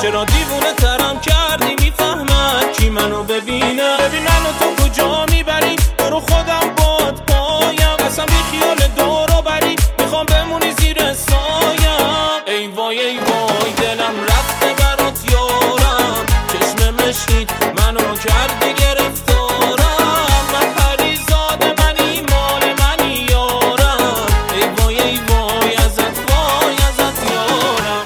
چرا دیوونه ترم کردی میفهمد کی منو ببینه منو تو کجا میبری برو خودم باد پایم اصلا بی خیال دورو بری میخوام بمونی زیر سایم ای وای ای وای دلم رفته برات یارم چشم مشکید منو کردی گرفتارم من پریزاد منی مال منی یارم ای وای ای وای ازت یارم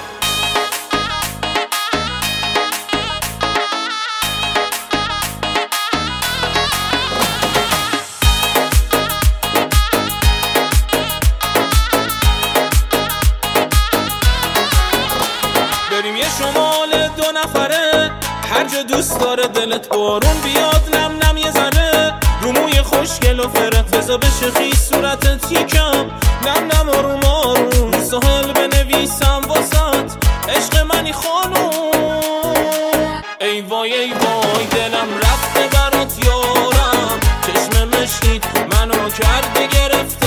بریم یه شمال 2 نفره هر جا دوست داره دلت بارون بیاد نم نم یه ذره رو موی خوشگل و فرت بزا بشه خیس صورتت یکم نم نم آروم آروم رو ساحل بنویسم واسات عشق منی خانوم ای وای ای وای دلم رفته برات یارم چشم مشکید منو کرده گرفته